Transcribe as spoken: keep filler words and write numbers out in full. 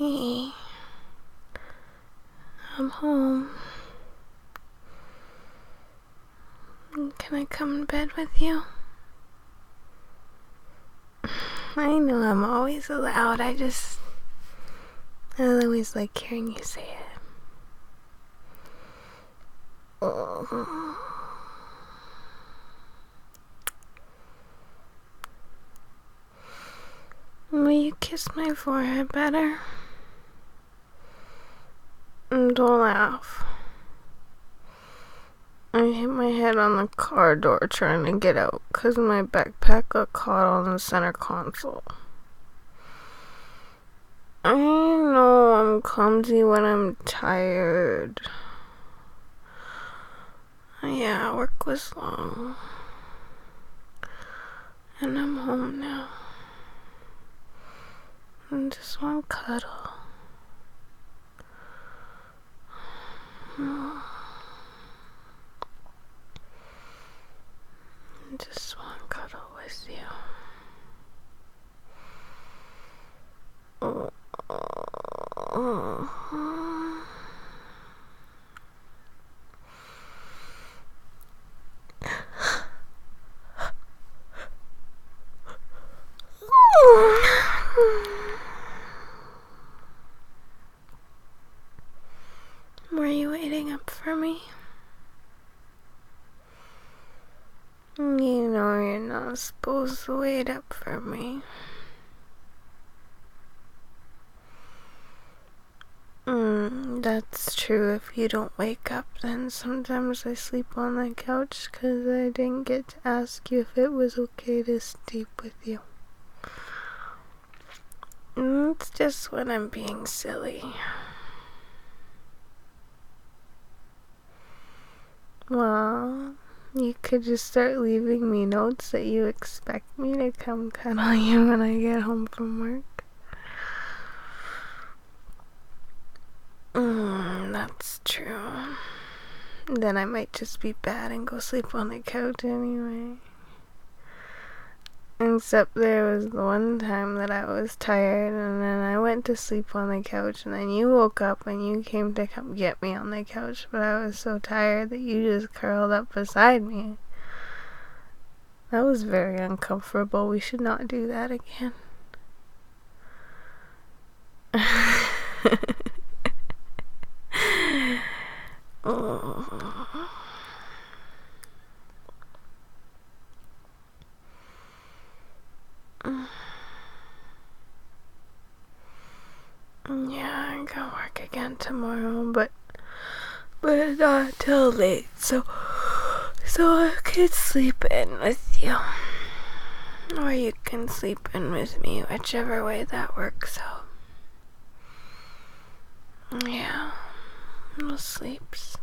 Hey, I'm home. Can I come in bed with you? I know I'm always allowed. I just, I always like hearing you say it. Oh. Will you kiss my forehead better? And don't laugh. I hit my head on the car door trying to get out because my backpack got caught on the center console. I know I'm clumsy when I'm tired. Yeah, work was long. And I'm home now. I just want to cuddle. I just want to cuddle with you. Oh. Were you waiting up for me? You know you're not supposed to wait up for me. Mm, that's true. If you don't wake up, then sometimes I sleep on the couch because I didn't get to ask you if it was okay to sleep with you. Mm, it's just when I'm being silly. Well, you could just start leaving me notes that you expect me to come cuddle you when I get home from work. Mm, that's true. Then I might just be bad and go sleep on the couch anyway. Except there was the one time that I was tired and then I went to sleep on the couch and then you woke up and you came to come get me on the couch, but I was so tired that you just curled up beside me. That was very uncomfortable. We should not do that again. Oh. Yeah, I gotta work again tomorrow, but but not till late, so so I could sleep in with you, or you can sleep in with me, whichever way that works out. Yeah, no sleeps.